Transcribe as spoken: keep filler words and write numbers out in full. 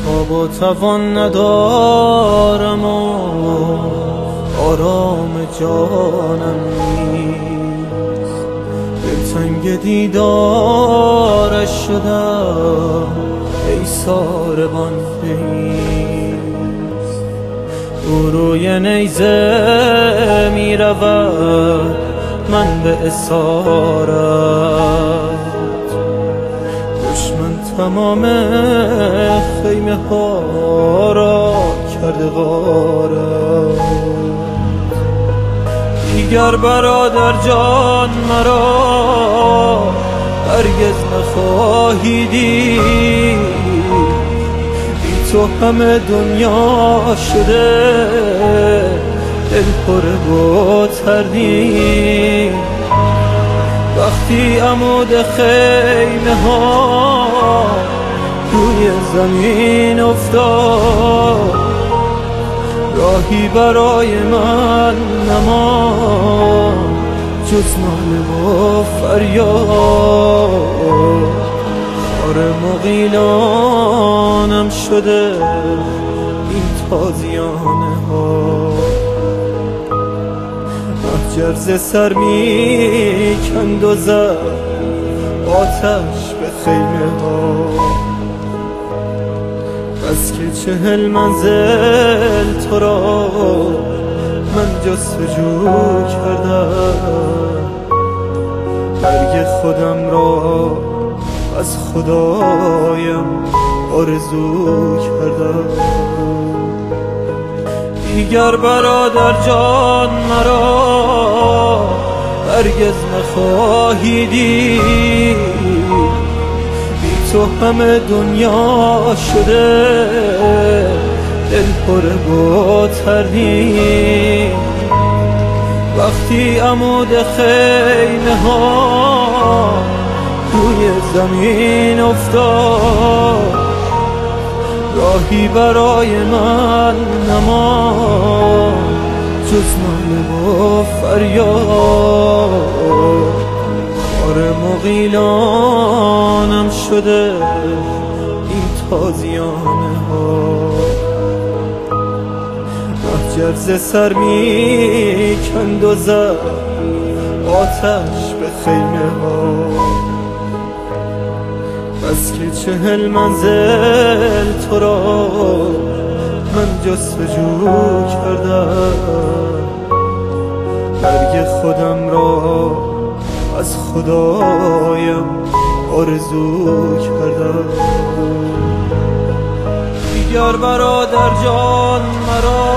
تاب و توان ندارم و آرام جانم نیست، دلتنگ دیدارش شدم ای ساربان بایست. او روی نیزه می رود من به اسارت، دشمن تمام خیمه ها را کرده غارت. دیگر برادر جان مرا هرگز نخواهی دید، بی تو همه دنیا شده دل پر با تردید. وقتی عمود خیمه ها روی زمین افتاد، راهی برای من نماند جز ناله و فریاد. خار مغیلانم شده این تازیانه ها، محجر ز سر می کند و زد آتش به خیمه ها. بس که چهل منزل تو را من جستجو کردم، برگ خودم را از خدایم آرزو کردم. دیگر برادر جان مرا هرگز نخواهی دید، بی تو همه دنیا شده دل پر با تردید. وقتی عمود خیمه ها روی زمین افتاد، راهی برای من نماند جز ناله و فریاد. خار مغیلانم شده این تازیانه ها، محجر ز سر می کند و زد آتش به خیمه ها. بس که چهل منزل تو را من جستجو کردم، برگ خودم را از خدایم آرزو کردم. دیگر برادر جان مرا